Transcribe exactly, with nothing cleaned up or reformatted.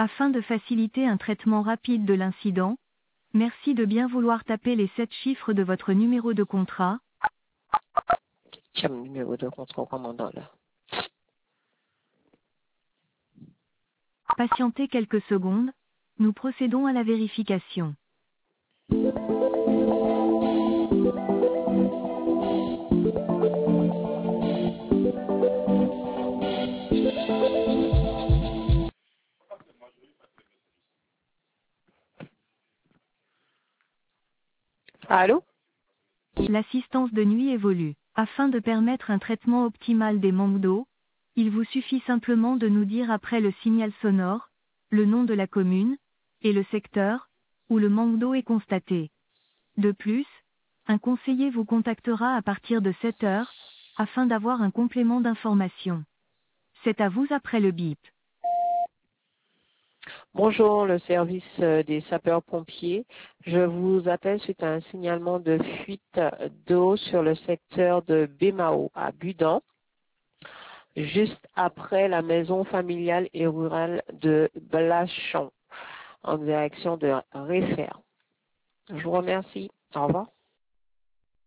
Afin de faciliter un traitement rapide de l'incident, merci de bien vouloir taper les sept chiffres de votre numéro de contrat. Quel numéro de contrat commandant là? Patientez quelques secondes, nous procédons à la vérification. Allô? L'assistance de nuit évolue. Afin de permettre un traitement optimal des manques d'eau, il vous suffit simplement de nous dire après le signal sonore, le nom de la commune, et le secteur, où le manque d'eau est constaté. De plus, un conseiller vous contactera à partir de sept heures, afin d'avoir un complément d'information. C'est à vous après le bip. Bonjour, le service euh, des sapeurs-pompiers. Je vous appelle suite à un signalement de fuite d'eau sur le secteur de Bémao à Budan, juste après la maison familiale et rurale de Blachon, en direction de Réfère. Je vous remercie. Au revoir.